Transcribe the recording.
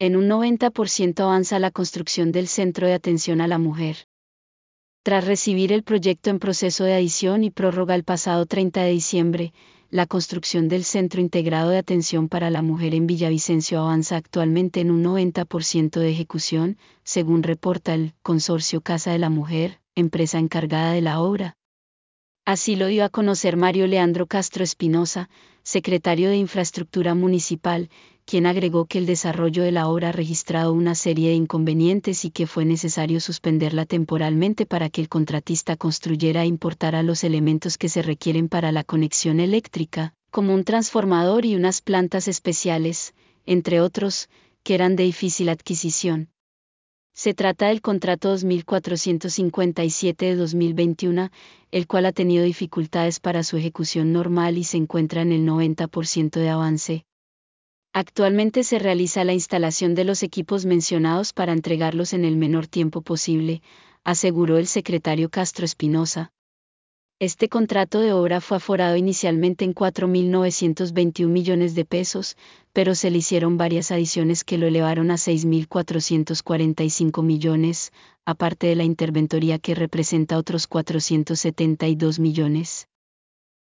En un 90% avanza la construcción del Centro de Atención a la Mujer. Tras recibir el proyecto en proceso de adición y prórroga el pasado 30 de diciembre, la construcción del Centro Integrado de Atención para la Mujer en Villavicencio avanza actualmente en un 90% de ejecución, según reporta el Consorcio Casa de la Mujer, empresa encargada de la obra. Así lo dio a conocer Mario Leandro Castro Espinosa, secretario de Infraestructura Municipal, quien agregó que el desarrollo de la obra ha registrado una serie de inconvenientes y que fue necesario suspenderla temporalmente para que el contratista construyera e importara los elementos que se requieren para la conexión eléctrica, como un transformador y unas plantas especiales, entre otros, que eran de difícil adquisición. Se trata del contrato 2457 de 2021, el cual ha tenido dificultades para su ejecución normal y se encuentra en el 90% de avance. Actualmente se realiza la instalación de los equipos mencionados para entregarlos en el menor tiempo posible, aseguró el secretario Castro Espinosa. Este contrato de obra fue aforado inicialmente en 4.921 millones de pesos, pero se le hicieron varias adiciones que lo elevaron a 6.445 millones, aparte de la interventoría que representa otros 472 millones.